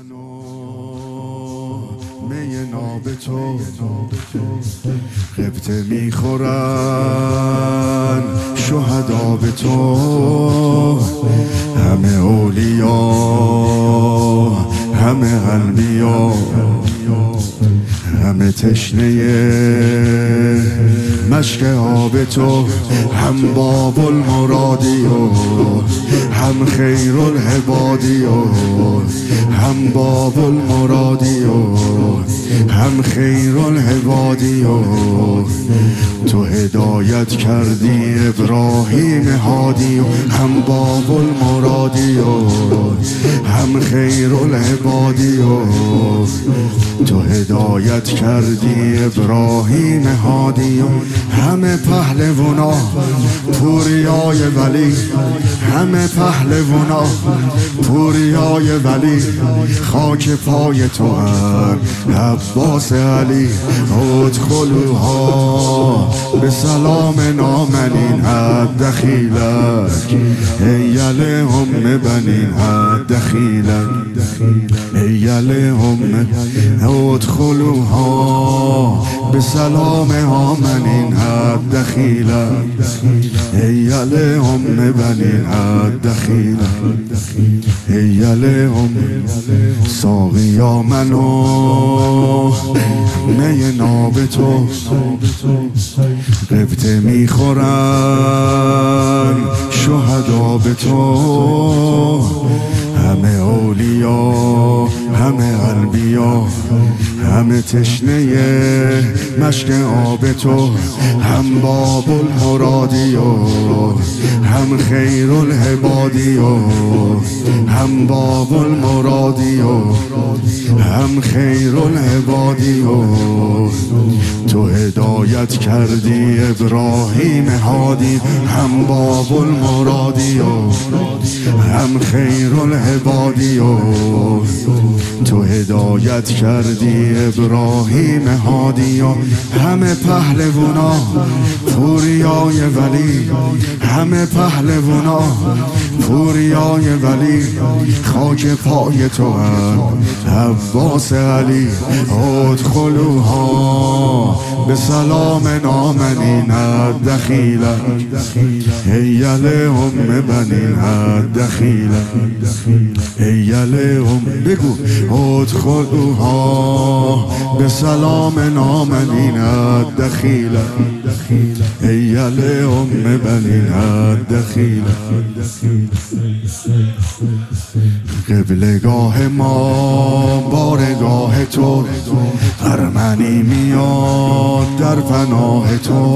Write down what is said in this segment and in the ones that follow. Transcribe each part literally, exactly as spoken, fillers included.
من و می ناب تو غبطه میخورن شهدا به تو، همه اولیا همه انبیا همه تشنه مشک آب تو، هم باب المرادی و هم خیر العبادی و هم باب المرادی و هم خیر العبادی و تو هدایت کردی ابراهیم هادی و هم باب المرادی و هم خیر العبادی و تو هدایت کردی ابراهیم هادی و همه پهلوانا پوریای ولی، همه پهلوانا پوریای ولی، خاک پای تو هر عباس علی. ادخلوها به سلام نامنین حد دخیلک ایل هم بنین حد دخیلک ایل هم. ادخلوها به سلام آمنین حد دخیلک ایل هم بنین حد دخیلک ایل هم. ساقیا منو می ناب تو غبطه میخورن شهدا به تو، همه اولیا همه انبیا همه تشنه مشک آب تو، هم باب المرادی و هم خیر العبادی و هم باب المرادی و هم خیر العبادی و تو هدایت کردی ابراهیم هادی، هم باب المرادی و هم خیر العبادی و تو هدایت کردی ابراهیم هادی و همه پهلوانا پوریای ولی، همه پهلوانا پوریای ولی، خاک پای تو عباس علی. ادخلوها به سلام نامنین حد دخیلک ایل هم بنین حد دخیلک ایل هم. بگو ادخلوها به سلام نامنین حد دخیلک ایل هم بنین حد دخیلک. قبلگاه ما بارگاه تو، ارمنی میاد در پناه تو،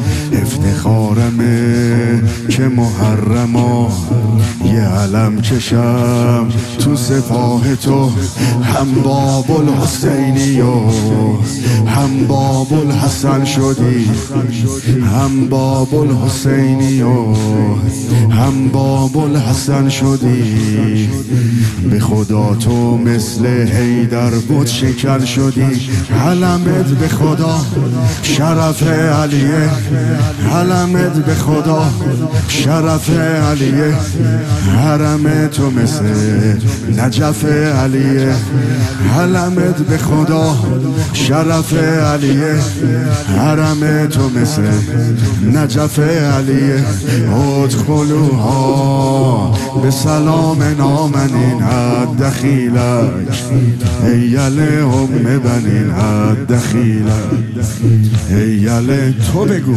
افتخارمه که محرما یه علم کشم تو سپاه تو، هم باب الحسینی و هم باب الحسن شدی، هم باب الحسینی و هم باب الحسن شدی، به خدا تو مثل حیدر بود شکن شدی، علمت به خدا شرف علیه، علمت به خدا شرف علیه، حرم تو مثل نجف علیه، علمت به خدا شرف علیه، حرم تو مثل نجف علیه. ادخلوها به سلام نامنین حد دخیلک ایل هم بنین حد دخیلک ایل. تو بگو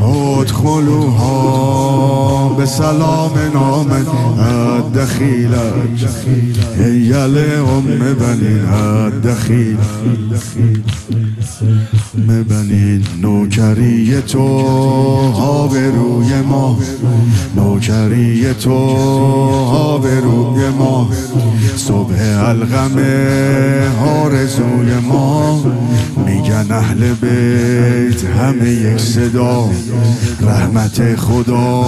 ادخلوها به سلام نامنین حد دخیلک ایل هم بنین حد دخیلک مبنین. نوکری تو آبروی ما، نوکری تو آبروی ما، صبح الغم آرزوی ما، میگن اهل بیت همه یک صدا، رحمت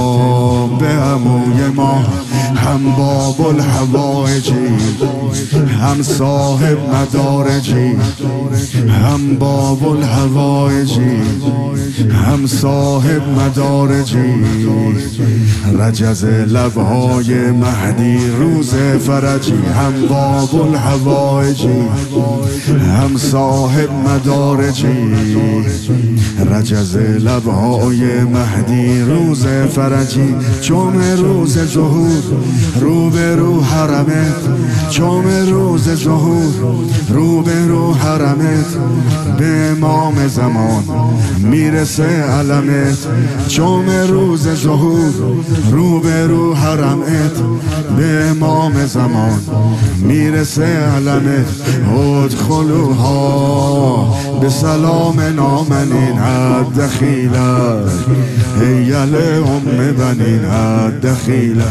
خدا به عموی ما، هم باب الحوائجی هم صاحب مدارجی، هم باب الهوایجی، هم صاحب مدارجی، رجز لبهای مهدی روز فرجی، هم باب الهوایجی، هم صاحب مدارجی، رجز لبهای مهدی روز فرجی، چون روز ظهور رو به رو حرمت، چون روز ظهور رو به رو حرمت، به امام زمان میرسه علمت، چون روز ظهور رو به رو حرمت، به امام زمان میرسه علمت. ادخلوها به سلام نامنین الدخیله، هیل ام بنین الدخیله.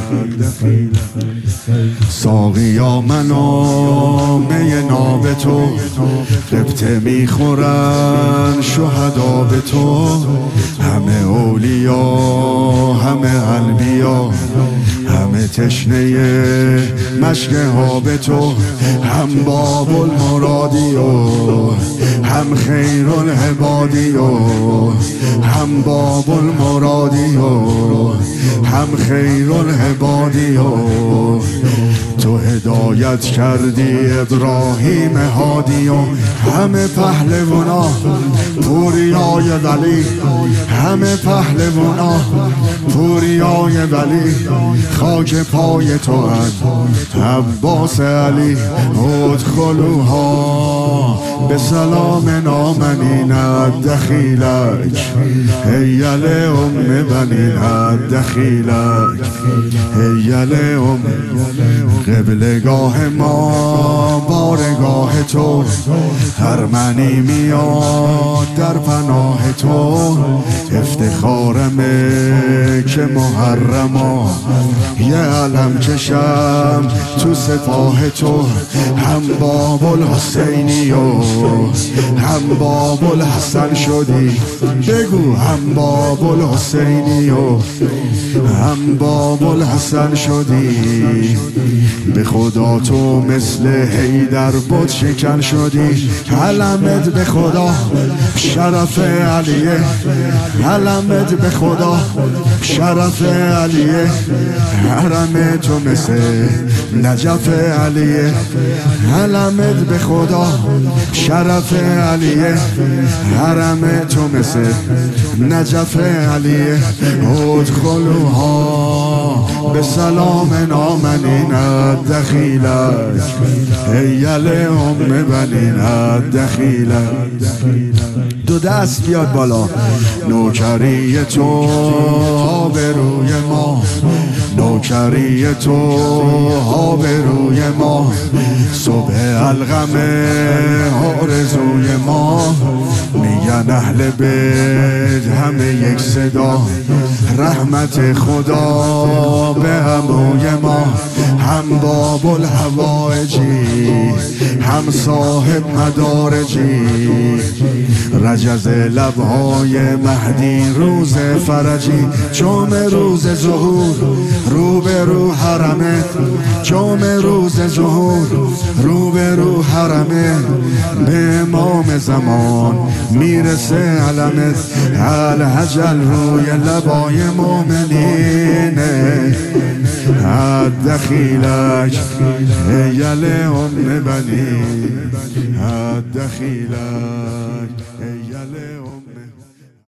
ساقیا منو می ناب تو، قبطه میخورن شهدا به تو، همه اولیا همه انبیا، همه تشنه مشک آب تو، هم باب المرادی و هم خیر العبادی و هم باب المرادی و هم خیر العبادی و تو هدایت کردی ابراهیم هادی و همه پهلوانا پوریای ولی، همه پهلوانا پوریای ولی، خاک پای تو اند عباس علی. ادخلوها به سلام نامنین الدخیلک، هیل ام بنین الدخیلک، هیل ام. قبلگاه ما بارگاه تو، هر منی میاد در پناه تو، افتخارمه که محرما یه علم کشم تو سپاه تو، هم باب الحسینی و هم باب الحسن شدی، بگو هم باب الحسینی و هم باب الحسن شدی، به خدا تو مثل حیدر بود شکن شدی، علمت به خدا شرف علیه، علمت به خدا شرف علیه، حرم تو مثل نجف علیه، علمت به خدا شرف علیه، حرم تو مثل نجف علیه. ادخلوها به سلام نامنین الدخیلک، هیل ام بنین الدخیلک. دو دست بیاد بالا. نوکری تو آبروی ما، نوکری تو آبروی ما، صبح الغم آرزوی ما، میگن اهل بیت همه یک صدا، رحمت خدا به عموی ما، هم باب الهوایجی هم صاحب مدارجی، رجز لبهای مهدی روز فرجی، چون روز ظهور رو به رو حرمت، چون روز ظهور رو به رو حرمت، به امام زمان میرسه علمت، الحجل روی لبای مومنینه الدخیلک، هیل ام بنین الدخیلک، هیل ام